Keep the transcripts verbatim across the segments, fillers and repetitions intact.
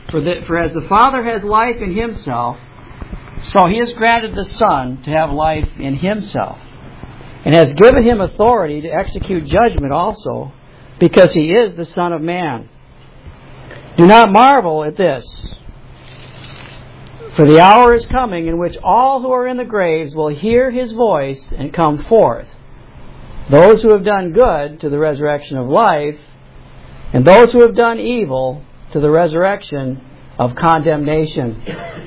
For, the, for as the Father has life in Himself, so He has granted the Son to have life in Himself, and has given Him authority to execute judgment also, because He is the Son of Man. Do not marvel at this, for the hour is coming in which all who are in the graves will hear His voice and come forth. Those who have done good to the resurrection of life, and those who have done evil to the resurrection of condemnation.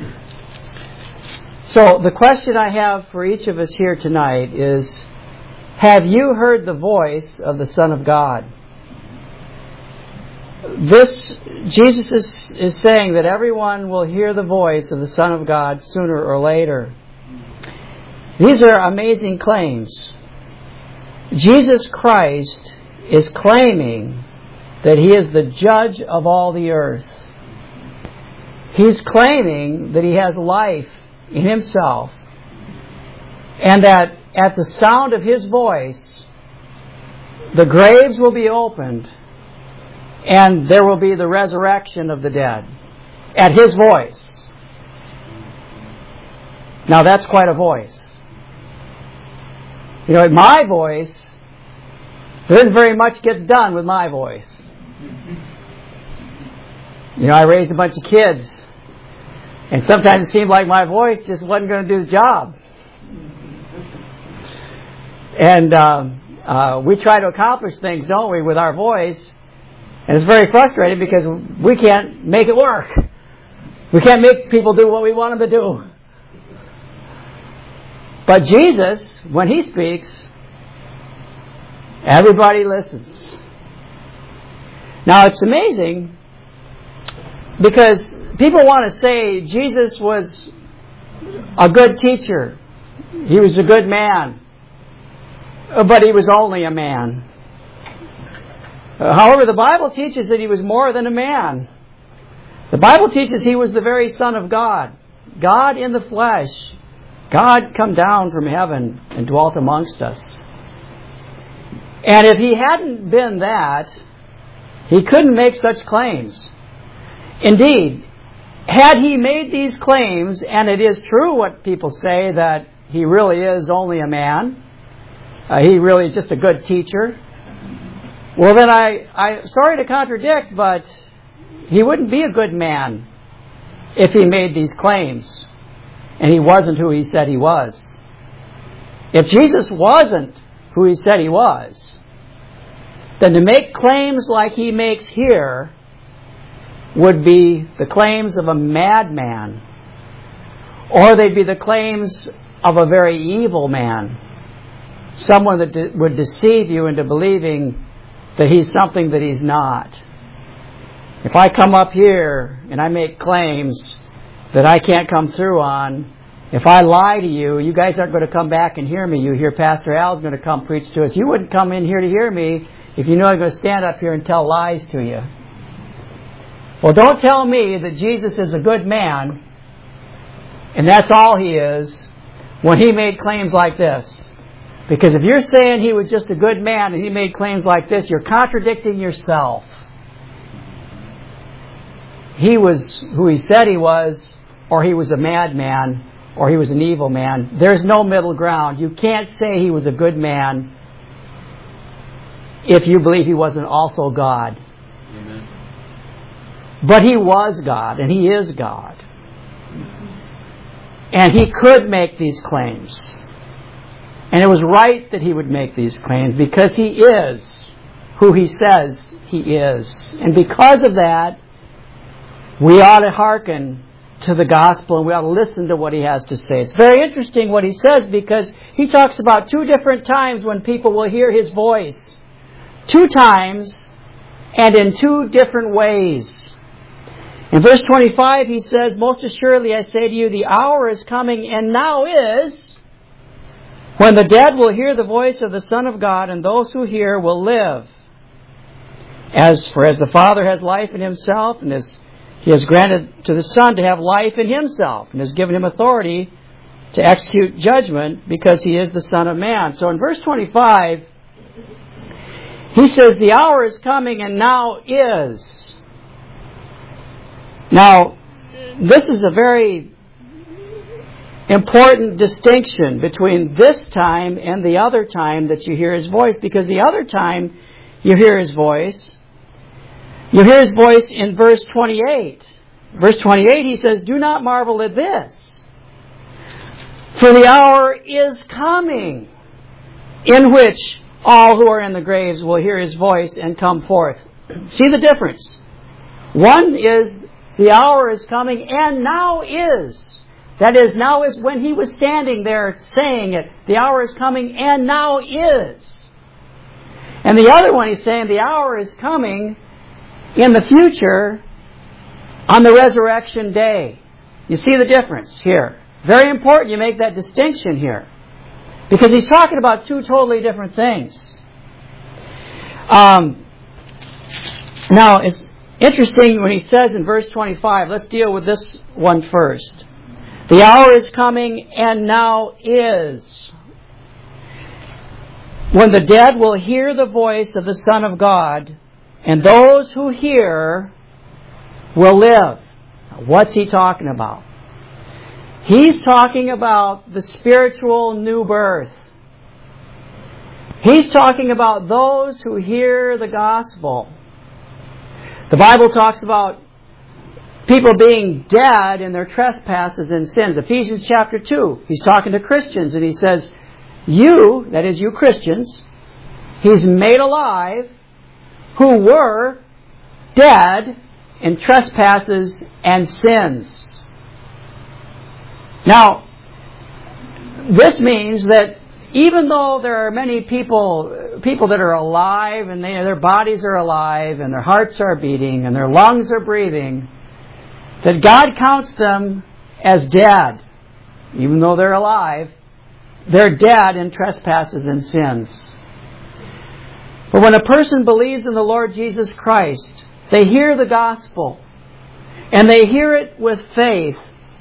So the question I have for each of us here tonight is, have you heard the voice of the Son of God? This, Jesus is, is saying that everyone will hear the voice of the Son of God sooner or later. These are amazing claims. Jesus Christ is claiming that He is the judge of all the earth. He's claiming that He has life in Himself, and that at the sound of His voice, the graves will be opened, and there will be the resurrection of the dead at His voice. Now that's quite a voice. You know, at my voice, there isn't very much gets done with my voice. You know, I raised a bunch of kids, and sometimes it seemed like my voice just wasn't going to do the job. And um, uh, we try to accomplish things, don't we, with our voice, and it's very frustrating because we can't make it work. We can't make people do what we want them to do. But Jesus, when He speaks, everybody listens. Now it's amazing because people want to say Jesus was a good teacher. He was a good man. But He was only a man. However, the Bible teaches that He was more than a man. The Bible teaches He was the very Son of God. God in the flesh. God come down from heaven and dwelt amongst us. And if He hadn't been that, He couldn't make such claims. Indeed, had He made these claims, and it is true what people say that He really is only a man, uh, He really is just a good teacher, well then I, I, sorry to contradict, but He wouldn't be a good man if He made these claims, and He wasn't who He said He was. If Jesus wasn't who He said He was, then to make claims like He makes here would be the claims of a madman, or they'd be the claims of a very evil man, someone that de- would deceive you into believing that he's something that he's not. If I come up here and I make claims that I can't come through on, if I lie to you, you guys aren't going to come back and hear me. You hear Pastor Al's going to come preach to us. You wouldn't come in here to hear me if you know I'm going to stand up here and tell lies to you. Well, don't tell me that Jesus is a good man, and that's all He is, when He made claims like this. Because if you're saying He was just a good man and He made claims like this, you're contradicting yourself. He was who He said He was, or He was a madman, or He was an evil man. There's no middle ground. You can't say He was a good man if you believe He wasn't also God. Amen. But He was God, and He is God. And He could make these claims. And it was right that He would make these claims because He is who He says He is. And because of that, we ought to hearken to the gospel and we ought to listen to what He has to say. It's very interesting what He says because He talks about two different times when people will hear His voice. Two times and in two different ways. In verse twenty-five He says, "Most assuredly I say to you, the hour is coming and now is, when the dead will hear the voice of the Son of God, and those who hear will live. As for as the Father has life in Himself, and as He has granted to the Son to have life in Himself, and has given Him authority to execute judgment, because He is the Son of Man." So in verse twenty-five, He says, the hour is coming and now is. Now, this is a very important distinction between this time and the other time that you hear His voice, because the other time you hear His voice, you hear His voice in verse twenty-eight. Verse twenty-eight, He says, "Do not marvel at this, for the hour is coming in which all who are in the graves will hear His voice and come forth." See the difference? One is the hour is coming, and now is. That is, now is when He was standing there saying it. The hour is coming, and now is. And the other one, He's saying the hour is coming in the future on the resurrection day. You see the difference here. Very important you make that distinction here, because He's talking about two totally different things. Um, now, it's interesting when He says in verse twenty-five, let's deal with this one first. The hour is coming, and now is, when the dead will hear the voice of the Son of God, and those who hear will live. What's He talking about? He's talking about the spiritual new birth. He's talking about those who hear the gospel. The Bible talks about people being dead in their trespasses and sins. Ephesians chapter two, He's talking to Christians and He says, you, that is you Christians, He's made alive who were dead in trespasses and sins. Now, this means that even though there are many people people that are alive and they, their bodies are alive and their hearts are beating and their lungs are breathing, that God counts them as dead. Even though they're alive, they're dead in trespasses and sins. But when a person believes in the Lord Jesus Christ, they hear the gospel, and they hear it with faith,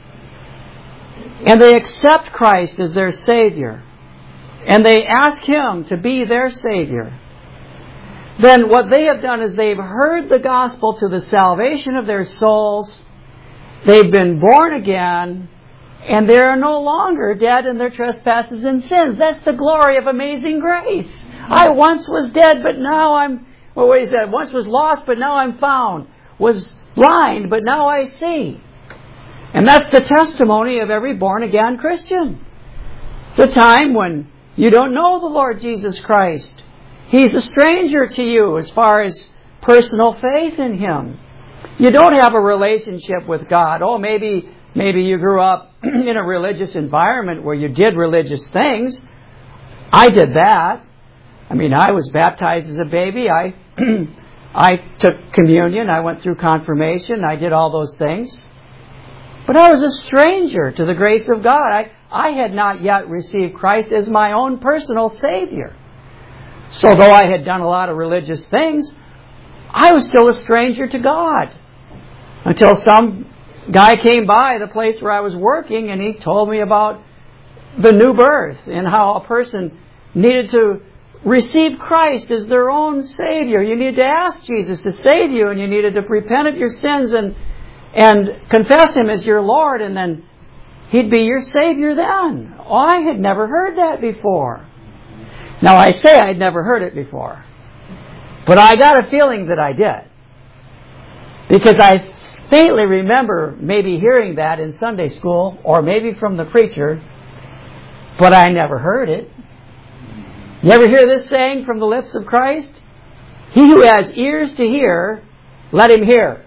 and they accept Christ as their Savior, and they ask Him to be their Savior, then what they have done is they've heard the gospel to the salvation of their souls, they've been born again, and they are no longer dead in their trespasses and sins. That's the glory of amazing grace. I once was dead, but now I'm, well, what he said, once was lost, but now I'm found. Was blind, but now I see. And that's the testimony of every born-again Christian. It's a time when you don't know the Lord Jesus Christ. He's a stranger to you as far as personal faith in Him. You don't have a relationship with God. Oh, maybe maybe you grew up in a religious environment where you did religious things. I did that. I mean, I was baptized as a baby. I I took communion. I went through confirmation. I did all those things. But I was a stranger to the grace of God. I, I had not yet received Christ as my own personal Savior. So though I had done a lot of religious things, I was still a stranger to God. Until some guy came by the place where I was working and he told me about the new birth and how a person needed to receive Christ as their own Savior. You needed to ask Jesus to save you, and you needed to repent of your sins and and confess Him as your Lord, and then He'd be your Savior then. Oh, I had never heard that before. Now, I say I'd never heard it before, but I got a feeling that I did. Because I faintly remember maybe hearing that in Sunday school, or maybe from the preacher, but I never heard it. You ever hear this saying from the lips of Christ? He who has ears to hear, let him hear.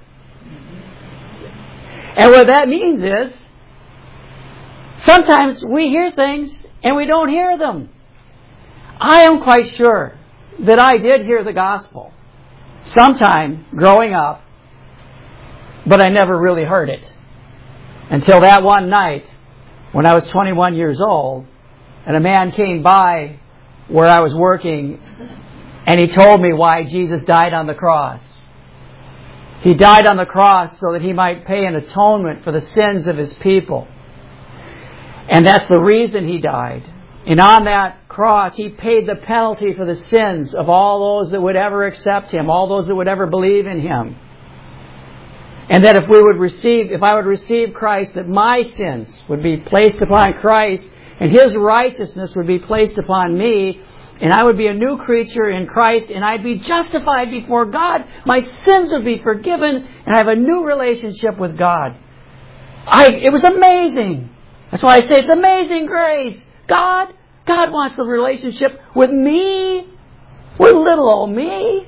And what that means is, sometimes we hear things and we don't hear them. I am quite sure that I did hear the gospel sometime growing up, but I never really heard it until that one night when I was twenty-one years old, and a man came by where I was working, and he told me why Jesus died on the cross. He died on the cross so that He might pay an atonement for the sins of His people. And that's the reason He died. And on that cross, He paid the penalty for the sins of all those that would ever accept Him, all those that would ever believe in Him. And that if we would receive, if I would receive Christ, that my sins would be placed upon Christ and His righteousness would be placed upon me, and I would be a new creature in Christ, and I'd be justified before God. My sins would be forgiven, and I have a new relationship with God. I, it was amazing. That's why I say it's amazing grace. God, God wants the relationship with me, with little old me.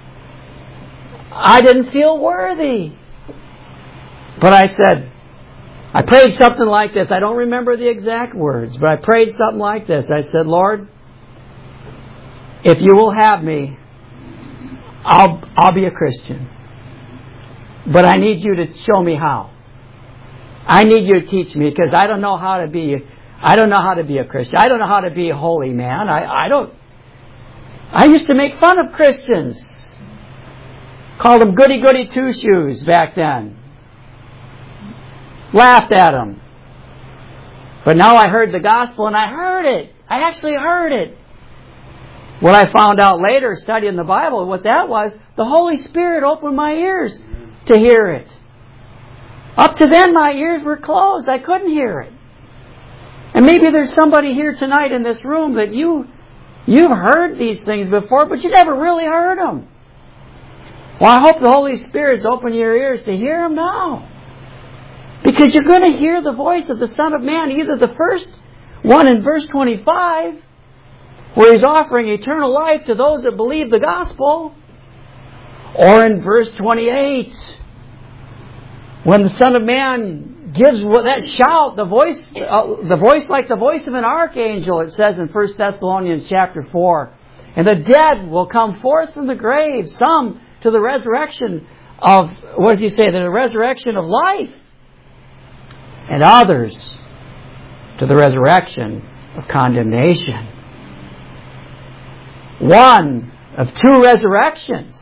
I didn't feel worthy. But I said, I prayed something like this. I don't remember the exact words, but I prayed something like this. I said, Lord, if you will have me, I'll, I'll be a Christian. But I need you to show me how. I need you to teach me, because I don't know how to be, I don't know how to be a Christian. I don't know how to be a holy man. I, I don't, I used to make fun of Christians. Called them goody-goody two-shoes back then. Laughed at them. But now I heard the gospel, and I heard it. I actually heard it. What I found out later, studying the Bible, what that was, the Holy Spirit opened my ears to hear it. Up to then, my ears were closed. I couldn't hear it. And maybe there's somebody here tonight in this room that you, you've heard these things before, but you never really heard them. Well, I hope the Holy Spirit's opened your ears to hear them now. Because you're going to hear the voice of the Son of Man, either the first one in verse twenty-five, where He's offering eternal life to those that believe the gospel, or in verse twenty-eight, when the Son of Man gives that shout, the voice, uh, the voice like the voice of an archangel, it says in First Thessalonians chapter four. And the dead will come forth from the grave, some to the resurrection of, what does He say, the resurrection of life, and others to the resurrection of condemnation. One of two resurrections.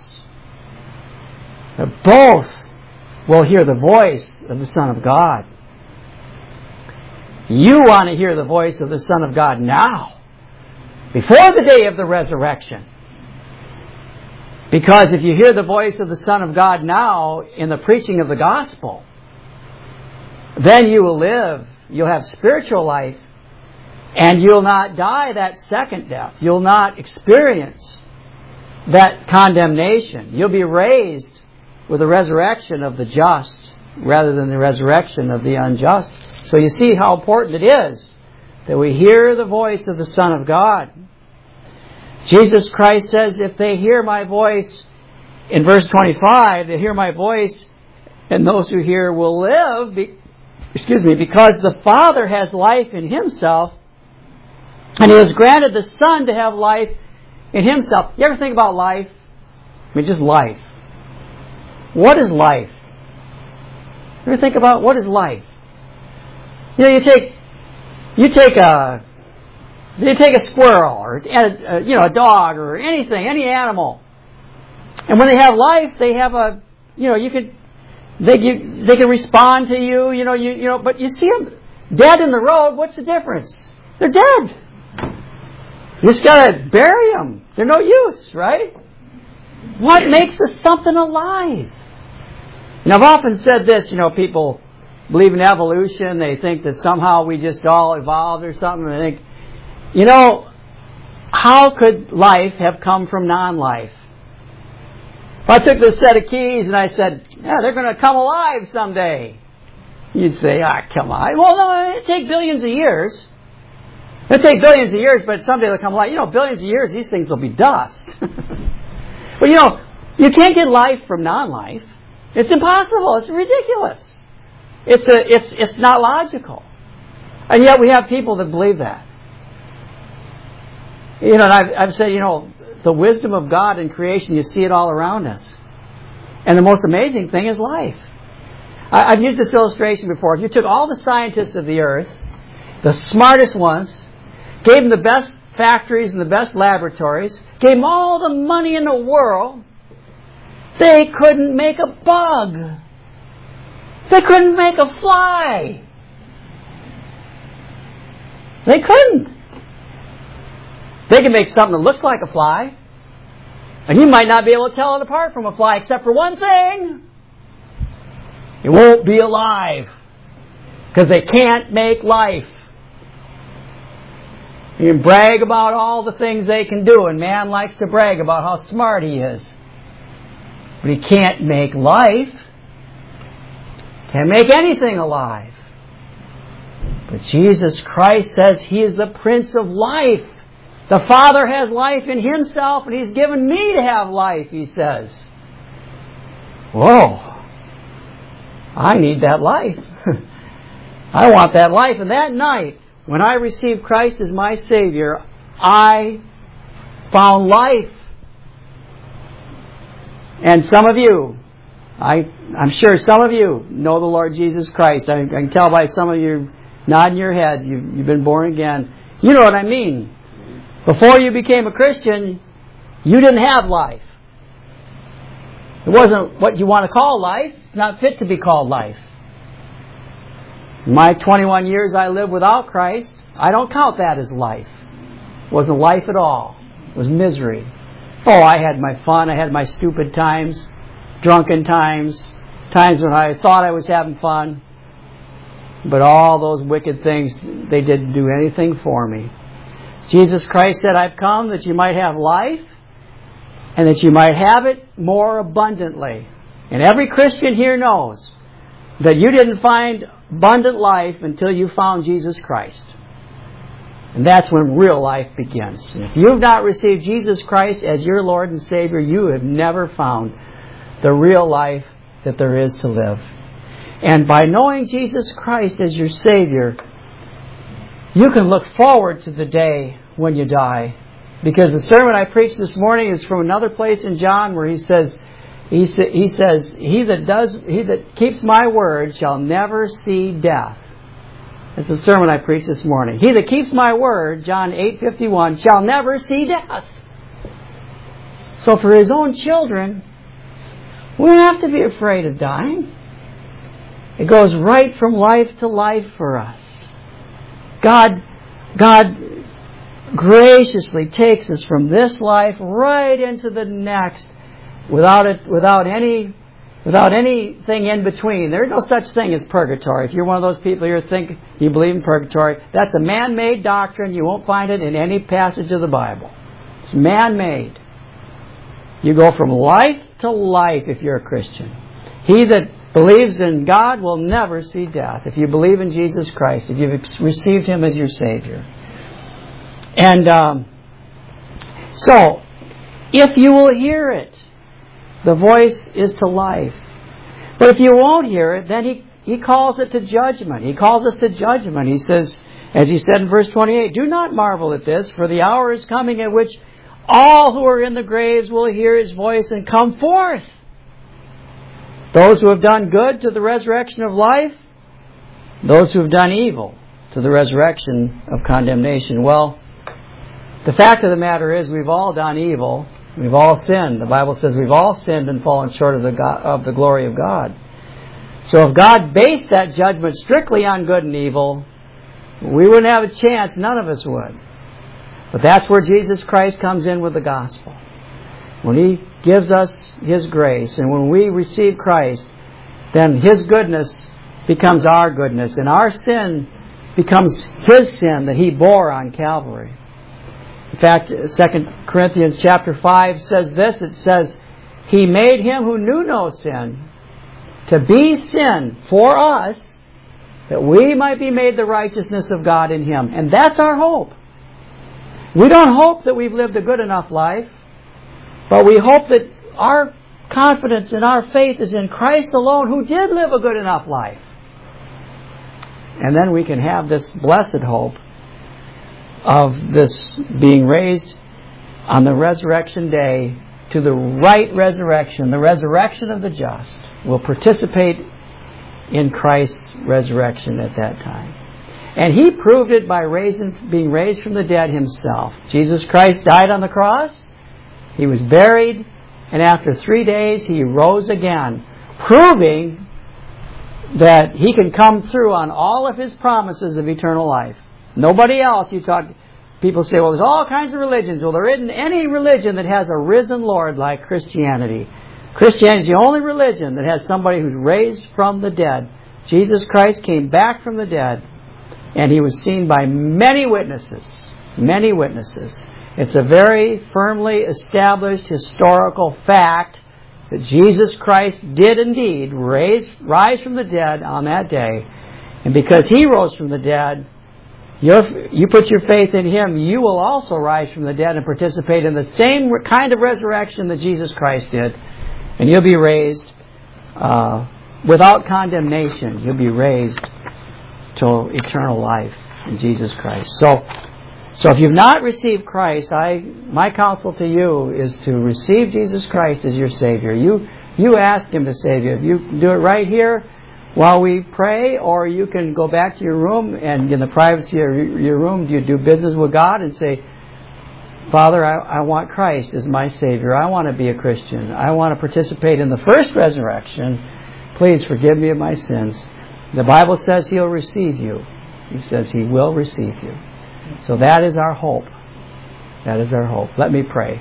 But both will hear the voice of the Son of God. You want to hear the voice of the Son of God now, before the day of the resurrection. Because if you hear the voice of the Son of God now in the preaching of the gospel, then you will live, you'll have spiritual life, and you'll not die that second death. You'll not experience that condemnation. You'll be raised with the resurrection of the just rather than the resurrection of the unjust. So you see how important it is that we hear the voice of the Son of God. Jesus Christ says, if they hear my voice, in verse twenty-five, they hear my voice, and those who hear will live, be, excuse me, because the Father has life in Himself, and He has granted the Son to have life in Himself. You ever think about life? I mean, just life. What is life? You ever think about what is life? You know, you take, you take a, you take a squirrel or a, you know a dog or anything, any animal, and when they have life, they have a, you know, you could, they you, they can respond to you, you know, you you know, but you see them dead in the road. What's the difference? They're dead. You just gotta bury them. They're no use, right? What makes us something alive? And I've often said this, you know, people believe in evolution. They think that somehow we just all evolved or something. I think, you know, how could life have come from non-life? If I took this set of keys and I said, yeah, they're going to come alive someday, you'd say, ah, come on. Well, no, it'll take billions of years. It'll take billions of years, but someday they'll come alive. You know, billions of years, these things will be dust. But, you know, you can't get life from non-life. It's impossible. It's ridiculous. It's a, it's, it's not logical. And yet we have people that believe that. You know, and I've, I've said, you know, the wisdom of God in creation, you see it all around us. And the most amazing thing is life. I, I've used this illustration before. If you took all the scientists of the earth, the smartest ones, gave them the best factories and the best laboratories, gave them all the money in the world, they couldn't make a bug. They couldn't make a fly. They couldn't. They can make something that looks like a fly, and you might not be able to tell it apart from a fly except for one thing. It won't be alive because they can't make life. You can brag about all the things they can do, and man likes to brag about how smart he is. But he can't make life. Can't make anything alive. But Jesus Christ says He is the Prince of life. The Father has life in Himself, and He's given me to have life, He says. Whoa! I need that life. I want that life. And that night, when I received Christ as my Savior, I found life. And some of you, I, I'm sure some of you know the Lord Jesus Christ. I, I can tell by some of you nodding your heads, you, you've been born again. You know what I mean. Before you became a Christian, you didn't have life. It wasn't what you want to call life. It's not fit to be called life. In my twenty-one years I lived without Christ, I don't count that as life. It wasn't life at all. It was misery. Oh, I had my fun. I had my stupid times, drunken times, times when I thought I was having fun. But all those wicked things, they didn't do anything for me. Jesus Christ said, I've come that you might have life and that you might have it more abundantly. And every Christian here knows that you didn't find abundant life until you found Jesus Christ. And that's when real life begins. And if you've not received Jesus Christ as your Lord and Savior, you have never found the real life that there is to live. And by knowing Jesus Christ as your Savior, you can look forward to the day when you die. Because the sermon I preached this morning is from another place in John where he says, he, sa- he says, He that does, he that keeps my word shall never see death. That's the sermon I preached this morning. He that keeps my word, John eight fifty-one, shall never see death. So for His own children, we don't have to be afraid of dying. It goes right from life to life for us. God, God graciously takes us from this life right into the next without it, without any, without anything in between. There's no such thing as purgatory. If you're one of those people here think you believe in purgatory, that's a man-made doctrine. You won't find it in any passage of the Bible. It's man-made. You go from life to life if you're a Christian. He that believes in God will never see death. If you believe in Jesus Christ, if you've received Him as your Savior. And um, so, if you will hear it, the voice is to life. But if you won't hear it, then He, he calls it to judgment. He calls us to judgment. He says, as He said in verse twenty-eight, do not marvel at this, for the hour is coming at which all who are in the graves will hear His voice and come forth. Those who have done good to the resurrection of life, those who have done evil to the resurrection of condemnation. Well, the fact of the matter is we've all done evil. We've all sinned. The Bible says we've all sinned and fallen short of the God, of the glory of God. So if God based that judgment strictly on good and evil, we wouldn't have a chance. None of us would. But that's where Jesus Christ comes in with the gospel. When He gives us His grace, and when we receive Christ, then His goodness becomes our goodness, and our sin becomes His sin that He bore on Calvary. In fact, Second Corinthians chapter five says this. It says, He made Him who knew no sin to be sin for us, that we might be made the righteousness of God in Him. And that's our hope. We don't hope that we've lived a good enough life, but we hope that our confidence and our faith is in Christ alone, who did live a good enough life. And then we can have this blessed hope of this being raised on the resurrection day to the right resurrection, the resurrection of the just. We'll participate in Christ's resurrection at that time. And He proved it by raising, being raised from the dead Himself. Jesus Christ died on the cross. He was buried. And after three days, He rose again, proving that He can come through on all of His promises of eternal life. Nobody else. You talk. People say, well, there's all kinds of religions. Well, there isn't any religion that has a risen Lord like Christianity. Christianity is the only religion that has somebody who's raised from the dead. Jesus Christ came back from the dead, and He was seen by many witnesses. Many witnesses. It's a very firmly established historical fact that Jesus Christ did indeed raise, rise from the dead on that day. And because He rose from the dead, you're, you put your faith in Him, you will also rise from the dead and participate in the same kind of resurrection that Jesus Christ did. And you'll be raised uh, without condemnation. You'll be raised to eternal life in Jesus Christ. So, so if you've not received Christ, I my counsel to you is to receive Jesus Christ as your Savior. You you ask Him to save you. If you can do it right here while we pray, or you can go back to your room and in the privacy of your room, you do business with God and say, Father, I, I want Christ as my Savior. I want to be a Christian. I want to participate in the first resurrection. Please forgive me of my sins. The Bible says He'll receive you. He says He will receive you. So that is our hope. That is our hope. Let me pray.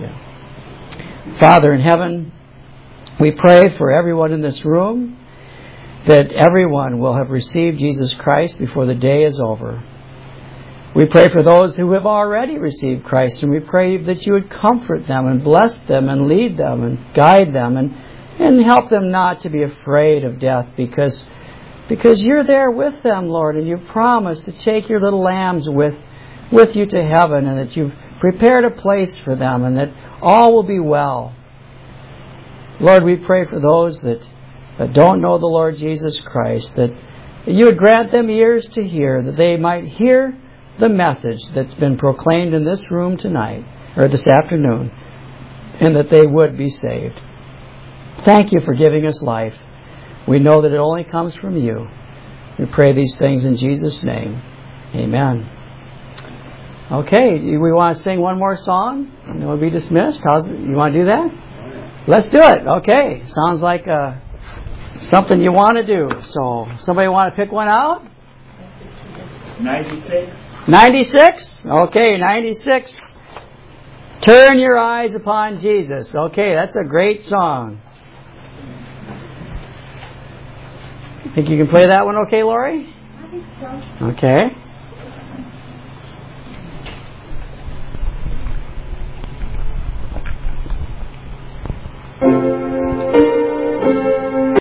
Yeah. Father in heaven, we pray for everyone in this room that everyone will have received Jesus Christ before the day is over. We pray for those who have already received Christ, and we pray that you would comfort them and bless them and lead them and guide them and, and help them not to be afraid of death, because, because you're there with them, Lord, and you've promised to take your little lambs with, with you to heaven, and that you've prepared a place for them, and that all will be well. Lord, we pray for those that, that don't know the Lord Jesus Christ, that, that you would grant them ears to hear, that they might hear the message that's been proclaimed in this room tonight, or this afternoon, and that they would be saved. Thank you for giving us life. We know that it only comes from you. We pray these things in Jesus' name. Amen. Okay, we want to sing one more song, and then we'll be dismissed. How's, you want to do that? Let's do it. Okay. Sounds like uh, something you want to do. So, somebody want to pick one out? ninety-six. ninety-six? Okay, ninety-six. Turn your eyes upon Jesus. Okay, that's a great song. Think you can play that one okay, Lori? I think so. Okay.